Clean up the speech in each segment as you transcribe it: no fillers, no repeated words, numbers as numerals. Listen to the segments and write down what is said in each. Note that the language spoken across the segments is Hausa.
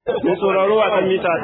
Mai sauraro a kan mita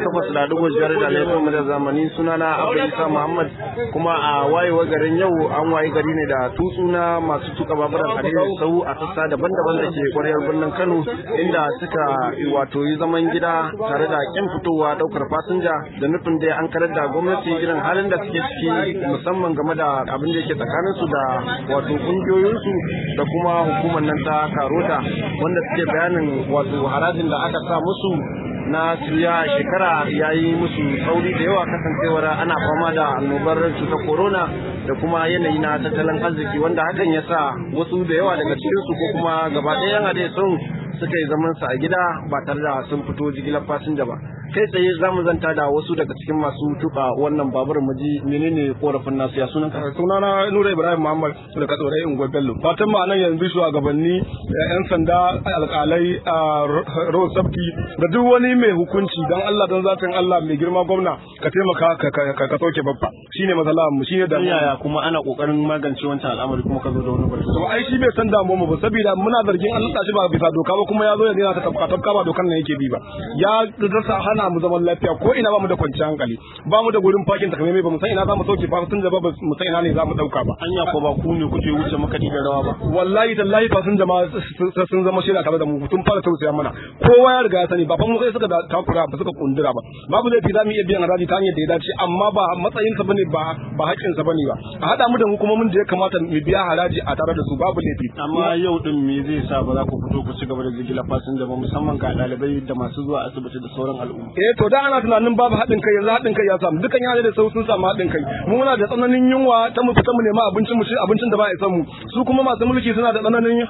88.5 da laifin da zamani sunana Abdulisa Muhammad, kuma a wayewar garin yau an waye gari ne da tutsu na masu tuka baburan adai sau a sassa daban-daban da ke kwaryar birnin Kano, inda suka wato yi zaman gida tare da kin fitowa daukar fasinja da nufin da an karar da gwamnati irin halin da suke ciki, musamman game da abin da yake tsakanin su da wato kungiyoyinsu da kuma hukumar nan ta Karota, wanda suke bayanin wato harajin da aka sa musu na siya shekara ya yi musu sauri da yawa, kasancewar ana fama da annobar cutar corona da kuma yanayi na tattalin arziki, wanda hakan ya sa wasu da yawa daga cikinsu ko kuma gaba ɗaya yan adai sun suka yi zaman su a gida ba tare da sun fito jigilar fasinja ba. Kai tsaye za mu zanta da wasu daga cikin masu tuka wannan babur mu ji menene korafin nasu. Ya sunan ka? Sunana Nura Ibrahim Muhammad daga Tsorai Unguwar Bello. Fatan ma nan yanzu shugabanni, yan sanda, alƙalai, road safety da duk wani mai hukunci, dan Allah dan zatin Allah mai girma gwamna ka taimaka ka sauke babba. Shine matsala mu, shine da yaya kuma ana kokarin magance wancan al'amari kuma ka zo da wani barci. To ai shi bai san damuwa mu ba, saboda muna zargin an tashi ba bisa doka ba, kuma ya zo ya dena ta tafka ba dokan nan yake bi ba. Ya rasa hana mu zaman lafiya, ko ina ba mu da kwanciyar hankali, ba mu da gurin parking takamaimai, ba mu san ina za mu sauke fasinja ba, mu san ina ne za mu dauka ba. Anya ko ba ku ne kuke wuce makaɗi da rawa ba? Wallahi tallahi fasinja ma sun zama shaida tare da mu, tun fara tausaya mana. Kowa ya riga ya sani, ba fa mu kai suka takura ba, suka kundura ba. Babu laifi za mu iya biyan haraji ta hanyar da ya dace, amma ba matsayinsa bane, ba haƙƙinsa bane ba. A haɗa mu da hukumomin da ya kamata mu biya haraji a tare da su, babu laifi. Amma yau din me zai sa ba za ku fito ku ci gaba da jigilar fasinja ba, musamman ga ɗalibai da masu zuwa asibiti da sauran al'umma? To da ana tunanin babu haɗin kai, yanzu haɗin kai ya samu, dukan yana da sun samu haɗin kai. Mu muna da tsananin yunwa ta mu fita mu nema abincin mu, abincin da ba a isa mu. Su kuma masu mulki suna da tsananin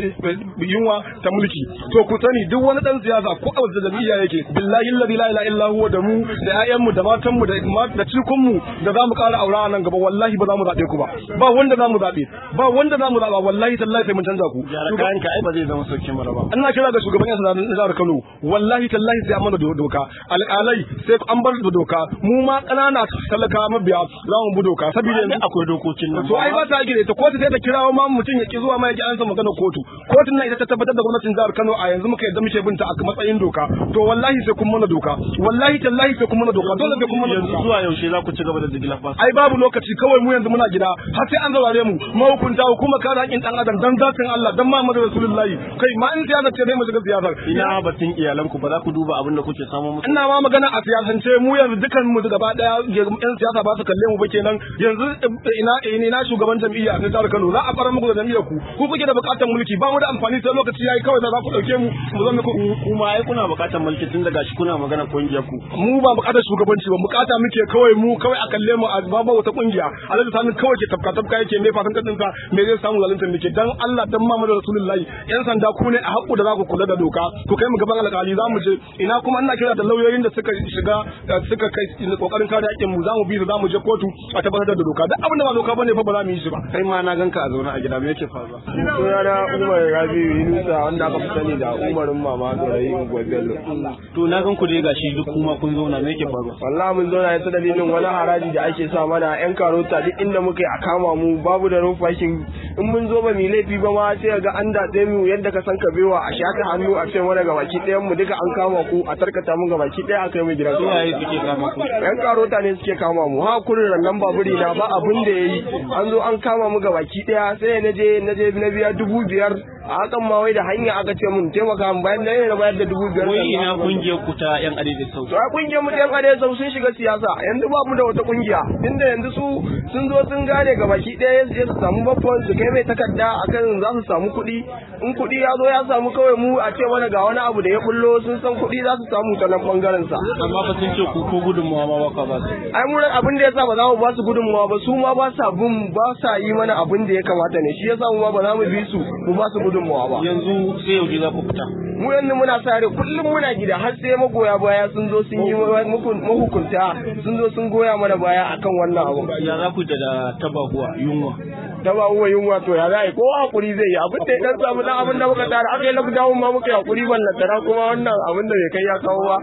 yunwa ta mulki. To ku sani duk wani dan siyasa ko a wajen jami'a yake, billahi alladhi la ilaha illa huwa, da mu da ƴaƴan mu da matan mu da cikun mu da zamu ƙara aura a nan gaba, wallahi ba za mu zaɓe ku ba. Ba wanda za mu zaɓe, ba wanda za mu zaɓa, wallahi tallahi sai mun canza ku. Kayan ka ai ba zai zama sauƙin mara ba. Ina kira ga shugaban yan sanda na jihar Kano, wallahi tallahi sai an mana doka. Alƙalai sai an bar da doka, mu ma ƙanana talaka mabiya za mu bi doka, saboda yanzu akwai dokokin nan. To ai ba ta gire ta kotu, sai ta kirawo ma mutum ya ki zuwa ma ya ki ansa magana kotu. Kotun nan ita ta tabbatar da gwamnatin jihar Kano a yanzu muka yadda muke binta a matsayin doka. To wallahi sai kun mana doka, wallahi tallahi sai kun mana doka, dole sai kun mana doka. Yanzu zuwa yaushe za ku ci gaba da jigilar fasinja? Ai babu lokaci, kawai mu yanzu muna gida har sai an zaurare mu, mahukunta, kuma kare haƙƙin ɗan adam, dan zatin Allah, dan Muhammadu Rasulullahi. Kai ma in siyasa ce dai mu shiga siyasar. Ina batun iyalanku, ba za ku duba abin da kuke samu musu? Ina ma magana a siyasance, mu yanzu dukan mu gaba daya yan siyasa ba su kalle mu ba kenan. Yanzu ina shugaban jam'iyya na jihar Kano, za a fara muku da jam'iyyar ku kuke da bukatar mulki, ba mu da amfani sai lokaci yayi kawai za ku dauke mu zo muku. Kuma ai kuna bukatar mulki tun daga shi kuna magana kungiyar ku. Mu ba bukatar shugabanci ba, bukata muke kawai mu kawai a kalle mu a babu wata kungiya. Alhaji Sani kawai ke tafka yake, me fatan kadinsa me zai samu zalunta muke, dan Allah dan Muhammadu Rasulullahi. Yan sanda ku ne a haƙu da za ku kula da doka, ku kai mu gaban alƙali, za mu je. Ina kuma ina kira da lauyoyin da suka shiga suka kai kokarin kare haƙƙin mu, za mu bi su, za mu je kotu a tabbatar da doka. Duk abin da ba doka bane fa ba za mu yi shi ba. Kai ma na ganka a zaune a gida, me yake faruwa? Sunana Umar Rabiu Yunusa, wanda aka fi sani da Umarin Mama Tsorai Unguwar Bello. To na gan ku dai gashi duk kuma kun zauna, me yake faruwa? Wallahi mun zauna ta dalilin wani haraji da ake sa mana yan Karota, duk inda muka yi a kama mu, babu da rufashin. In mun zo ba mu laifi ba ma sai ga an datse mu yadda ka san ka bewa, a shaka hannu a ce mana gabaki ɗayan mu duka an kama ku, a tarkata mu gabaki ɗaya aka yi mu gidan. Iyaye suke kama ku? Yan Karota ne suke kama mu. Ha kurin nan baburi na ba abin da yayi, an zo an kama mu gabaki ɗaya, sai na je na biya 5,000. A hakan ma wai da hanya aka ce mun taimaka mu, bayan da na bayar da 5,000. Wai ina kungiyar ku ta yan adai sau? To a kungiyar mu ta yan adai sau sun shiga siyasa, yanzu ba mu da wata kungiya, inda yanzu su sun zo sun gane gabaki ɗaya su samu babban su kai mai takarda akan za su samu kuɗi. In kuɗi ya zo ya samu, kawai mu a ce mana ga wani abu da ya bullo, sun san kuɗi za su samu ta nan bangaren sa. Amma fa sun ce ku ko gudunmawa ma ba ka ba su? Ai mu abin da yasa ba za mu ba su gudunmawa ba, su ma ba sa yi mana abin da ya kamata ne, shi yasa mu ma ba za mu bi su mu ba su gudunmawa ba. Yanzu sai yaushe za ku fita? Mu yanzu muna sare kullum muna gida, har sai magoya baya sun zo sun yi mahukunta sun zo sun goya mana baya akan wannan abu. Ya za ku da tabahuwa yunwa? Tabahuwa yunwa to ya za a yi, kowa hakuri zai yi, abin da ya dan samu dan abin da muka tara aka yi lockdown ma muka yi hakuri, ballantana kuma wannan abin da bai kai ya kawo ba.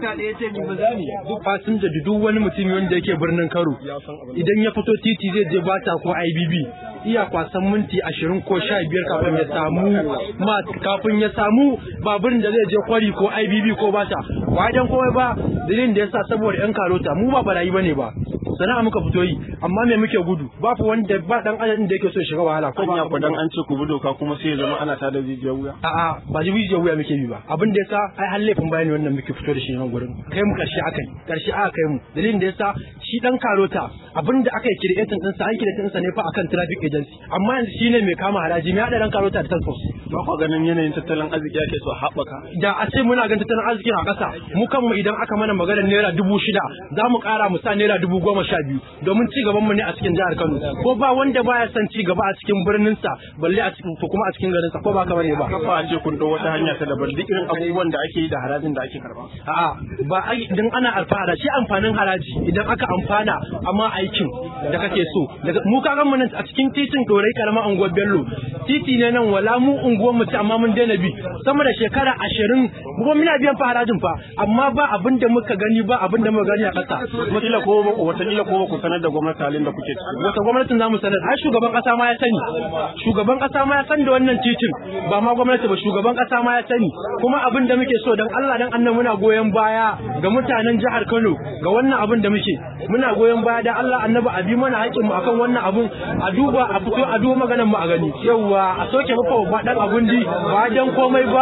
Duk fasinja da duk wani mutum wanda yake birnin Kano idan ya fito titi zai je bata ko IBB iya kwasan minti 20 ko 15 kafin ya samu baburin da zai je kwari ko IBB ko bata wajen komai ba dalilin da yasa saboda yan karota mu ba barayi bane ba sana'a muka fito yi amma me muke gudu ba fa wanda ba dan adadin da yake so shiga wahala ko ba ku dan an ce ku bi doka kuma sai ya zama ana tada jijiyar wuya a'a ba jijiyar wuya muke bi ba abin da yasa ai har laifin bayani wannan muke fito da shi nan gurin kai mu karshe aka kai mu dalilin da yasa shi dan karota abin da aka yi creating din sa an creating din sa ne fa akan traffic agency amma yanzu shine mai kama haraji mai hada dan karota da transport ba ku ganin yanayin tattalin arziki ake so haɓaka da a ce muna ganin tattalin arzikin a ƙasa mu kanmu idan aka mana maganar naira 6,000 za mu ƙara mu sa naira 12,000 domin ci gaban mu ne a cikin jihar Kano ko ba wanda baya son ci gaba a cikin birnin sa balle a cikin kuma a cikin garin sa ko ba kamar ne ba kafa a ce kun dau wata hanya ta daban duk irin abubuwan da ake yi da harajin da ake karba a'a ba idan ana alfahara shi amfanin haraji idan aka amfana amma aikin da kake so mu ka mu nan a cikin titin Dorai karamar unguwar Bello titi ne nan wala mu unguwar mu amma mun daina bi sama da shekara 20 mu muna biyan fa harajin fa amma ba abin da muka gani ba abin da muka gani a ƙasa wataƙila ko ku sanar da gwamnati halin da kuke ciki wata gwamnatin zamu sanar ai shugaban ƙasa ma ya sani shugaban ƙasa ma ya san da wannan titin ba ma gwamnati ba shugaban ƙasa ma ya sani kuma abin da muke so dan Allah dan annabi muna goyon baya ga mutanen jihar Kano ga wannan abin da muke muna goyon baya da Allah annabi abi mana haƙin mu akan wannan abun a duba a fito a duba maganar mu a gani yawa a soke mafa ba dan agundi ba dan komai ba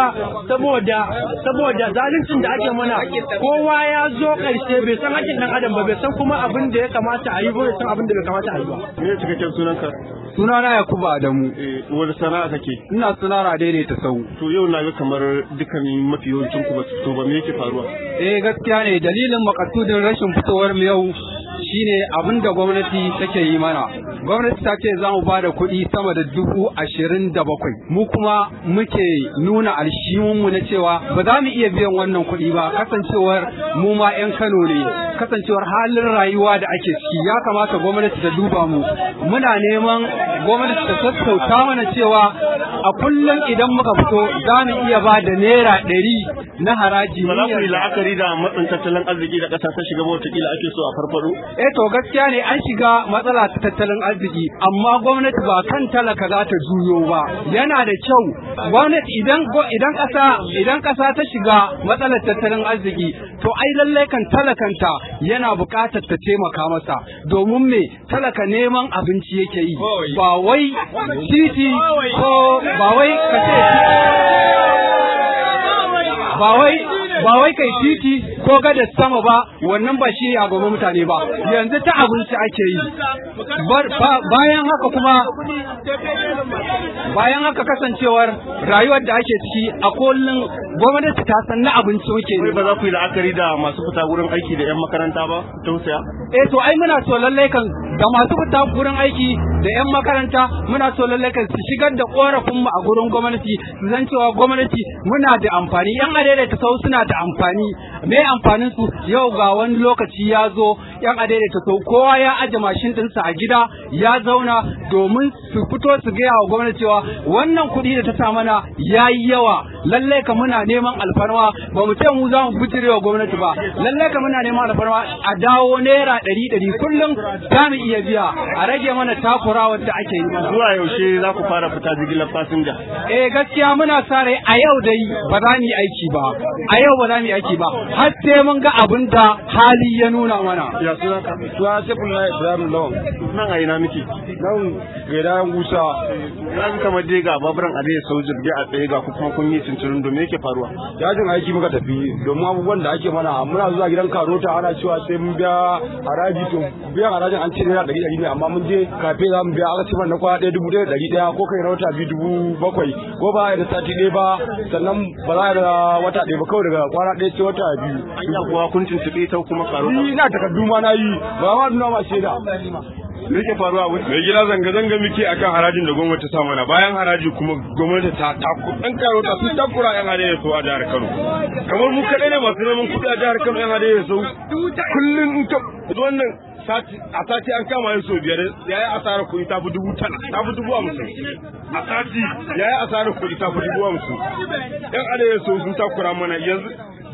saboda zaluncin da ake mana kowa ya zo karshe bai san haƙin dan adam ba bai san kuma abin da ya kamata a yi ba bai san abin da bai kamata a yi ba me cikakken sunanka sunana Yakubu Adamu wani sana'a kake ina sanara daidaita sau to yau na ga kamar dukkanin mafi yawancin ku ba su fito ba me yake faruwa gaskiya ne dalilin makasudin rashin fitowar mu yau shine abin da gwamnati take yi mana gwamnati ta ce za mu ba da kuɗi sama da 27,000 mu kuma muke nuna alshimunmu na cewa ba za mu iya biyan wannan kuɗi ba kasancewar mu ma 'yan Kano ne kasancewar halin rayuwa da ake ciki ya kamata gwamnati ta duba mu muna neman gwamnati ta sassauta mana cewa a kullum idan muka fito za mu iya ba da naira 100 na haraji ba za ku yi la'akari da matsin tattalin arziki da ƙasa ta shiga ba wataƙila ake so a farfado to gaskiya ne an shiga matsala ta tattalin arziki amma gwamnati ba kan talaka za ta juyo ba yana da kyau gwamnati idan ƙasa ta shiga matsalar tattalin arziki to ai lallai kan talakanta yana buƙatar ta taimaka masa domin me talaka neman abinci yake yi ba wai titi ko ba wai kace ba wai kai titi ko gada sama ba wannan ba shi ne a gaban mutane ba yanzu ta abinci ake yi bayan haka kasancewar rayuwar da ake ciki a kullum gwamnati ta san na abinci muke ne ba za ku yi la'akari da masu fita gurin aiki da 'yan makaranta ba tausaya to ai muna so lallai kan da masu fita gurin aiki da 'yan makaranta muna so lallai kan su shigar da korafin mu a gurin gwamnati su san cewa gwamnati muna da amfani yan adaidaita sau suna da amfani me amfanin su yau ga wani lokaci ya zo yan adaidaita sau kowa ya aje mashin ɗinsa a gida ya zauna domin su fito su gaya wa gwamnati cewa wannan kuɗi da ta sa mana ya yi yawa lallai ka muna neman alfarma ba mu ce mu za mu bijire wa gwamnati ba lallai ka muna neman alfarma a dawo naira 100 kullum za mu iya biya a rage mana takurawar da ake yi zuwa yaushe za ku fara fita jigilar fasinja gaskiya muna sa rai a yau dai ba za mu yi aiki ba har sai mun ga abin da hali ya nuna mana ya suna ka suna Sefullah Ibrahim Lawan nan a ina miki nan gaida gusa na ji kamar dai ga baburan a dai sau jirgi a tsaye ga kuma kun yi cincirin domin yake faruwa yajin aiki muka tafi domin abubuwan da ake mana muna zuwa gidan karota ana cewa sai mun biya haraji to biyan harajin an ce naira 100 ne amma mun je kafe za mu biya aka ce mana kwana 1,100 ko kai na wata 7,000 ko ba da sati ɗaya ba sannan ba za a da wata ɗaya ba kawai daga kwana ɗaya ce wata 2 an yi kuwa kun tuntuɓe ta kuma karota ni na takardu ma na yi ba ma nuna ma shaida me yake faruwa wani mai gida zanga-zanga muke akan harajin da gwamnati ta mana bayan haraji kuma gwamnati ta ɗan karota sun takura yan hadaye so a jihar Kano kamar mu kaɗai ne masu neman kuɗi a jihar Kano yan hadaye so kullum in ta wannan a sati an kama yin sau 5 ya yi asarar kuɗi ta fi 10,000 ta fi 50,000 a sati ya yi asarar kuɗi ta fi 50,000 yan hadaye so sun takura mana yanzu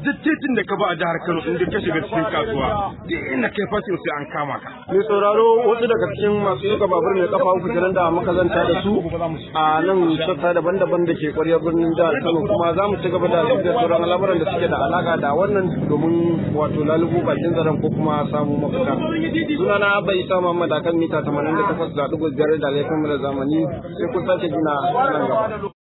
duk titin da ka ba a jihar Kano in ka shiga cikin kasuwa duk inda kai fasin sai an kama ka. Mai sauraro wasu daga cikin masu tuka babur mai kafa uku kenan da muka zanta da su a nan sassa daban-daban da ke ƙwaryar birnin jihar Kano, kuma za mu ci gaba da sauran al'amuran da suke da alaka da wannan domin wato lalubu bakin zaren ko kuma samu mafita. Sunana Abba Isa Muhammad akan mita 88.5 da laifin mu da zamani, sai kun sake gina nan gaba.